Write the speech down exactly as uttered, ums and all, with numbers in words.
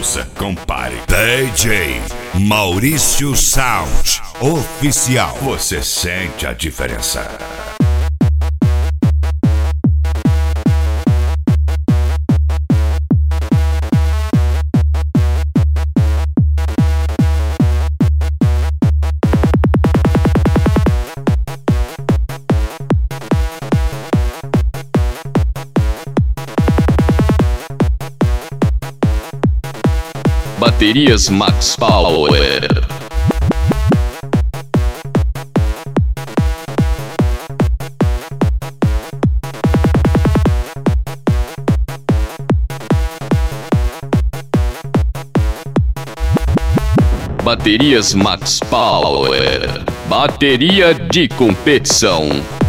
Ouça, compare. D J Maurício Sound Oficial. Você sente a diferença. Baterias Max Power. Baterias Max Power. Bateria de competição.